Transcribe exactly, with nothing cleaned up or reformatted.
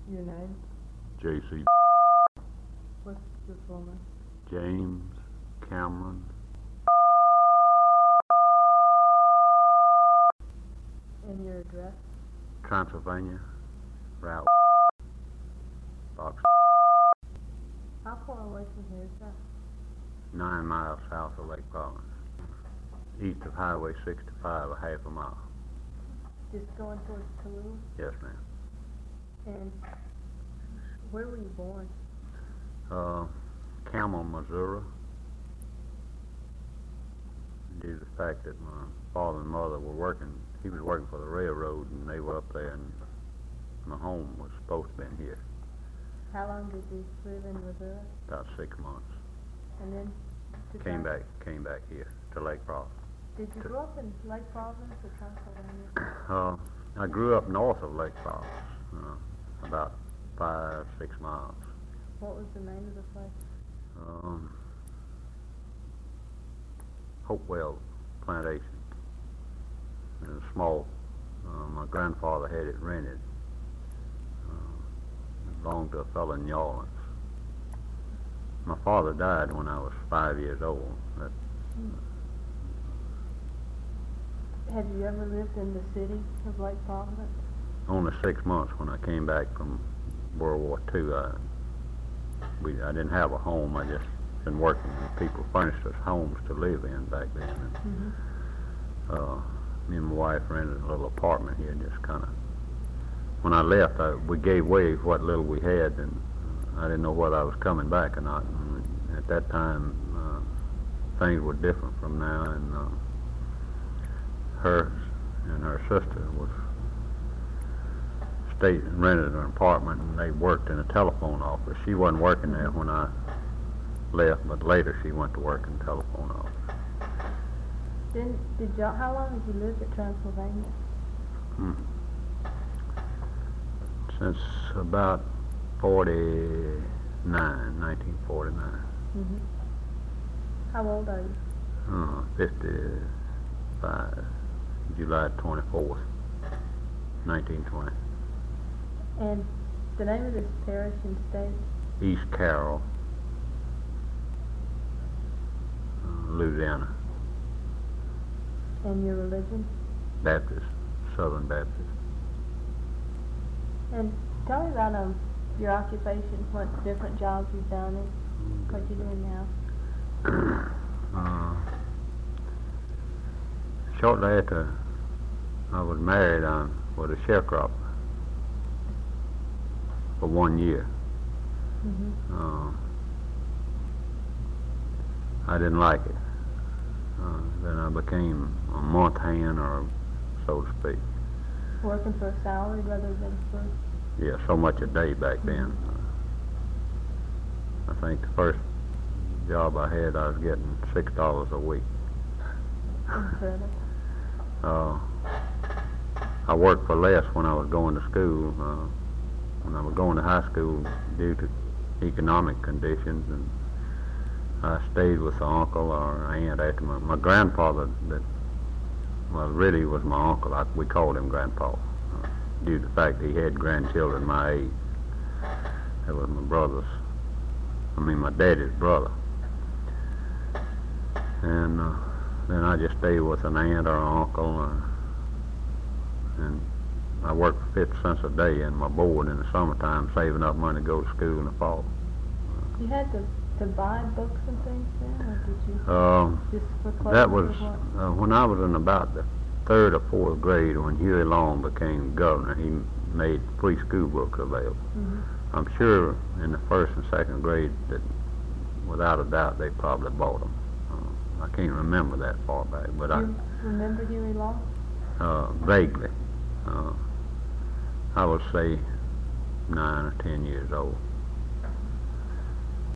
Your name? J C. What's your full name? James Cameron. And your address? Transylvania, Route Box How far away from here is that? nine miles south of Lake Providence, east of Highway sixty-five, a half a mile. Just going towards Toulouse? Yes, ma'am. And where were you born? Uh, Camel, Missouri. Due to the fact that my father and mother were working, he was working for the railroad, and they were up there, and my home was supposed to be here. How long did you live in Missouri? About six months. And then to Came Trans- back, came back here to Lake Providence. Did you grow up in Lake Providence or Transylvania? Uh, I grew up north of Lake Providence, uh, about five, six miles. What was the name of the place? Um, Hopewell Plantation. It was small. Uh, my grandfather had it rented. Uh, it belonged to a fellow in New Orleans. My father died when I was five years old. That, Have you ever lived in the city of Lake Providence? only six months when I came back from World War Two. I, we, I didn't have a home. I just been working. People furnished us homes to live in back then. And, Mm-hmm. uh, me and my wife rented a little apartment here, just kind of. When I left, I, we gave away what little we had, and I didn't know whether I was coming back or not. And at that time, uh, things were different from now, and uh, her and her sister was stayed and rented an apartment, and they worked in a telephone office. She wasn't working there when I left, but later she went to work in the telephone office. Then did y'all? How long have you lived at Transylvania? Hmm. Since about forty-nine, nineteen forty-nine. Mm-hmm. How old are you? Uh, fifty-five, July twenty-fourth, nineteen twenty. And the name of this parish and state? East Carroll, uh, Louisiana. And your religion? Baptist, Southern Baptist. And tell me about um your occupation, what different jobs you've done and what you're doing now. uh, shortly after I was married, I was a sharecropper for one year. Mm-hmm. Uh, I didn't like it. Uh, then I became a month hand, or so to speak. Working for a salary rather than for... Yeah, so much a day back then. I think the first job I had, I was getting six dollars a week. Incredible. Uh, I worked for less when I was going to school. Uh, when I was going to high school, due to economic conditions, and I stayed with an uncle or aunt after my, my grandfather, that well really was my uncle. I, we called him Grandpa, uh, due to the fact that he had grandchildren my age. That was my brother's, I mean my daddy's brother. And uh, then I just stayed with an aunt or an uncle, or, and I worked for fifty cents a day in my board in the summertime, saving up money to go to school in the fall. You had to, to buy books and things then, or did you Uh, just for clothes? that was or what? uh, when I was in about the third or fourth grade, when Huey Long became governor. He made free school books available. Mm-hmm. I'm sure in the first and second grade that, without a doubt, they probably bought them. Uh, I can't remember that far back, but Do you remember Huey Long? I uh, vaguely. Uh, I would say nine or ten years old.